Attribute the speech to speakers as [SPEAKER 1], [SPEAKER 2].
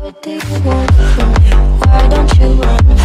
[SPEAKER 1] What do you want from me? Why don't you run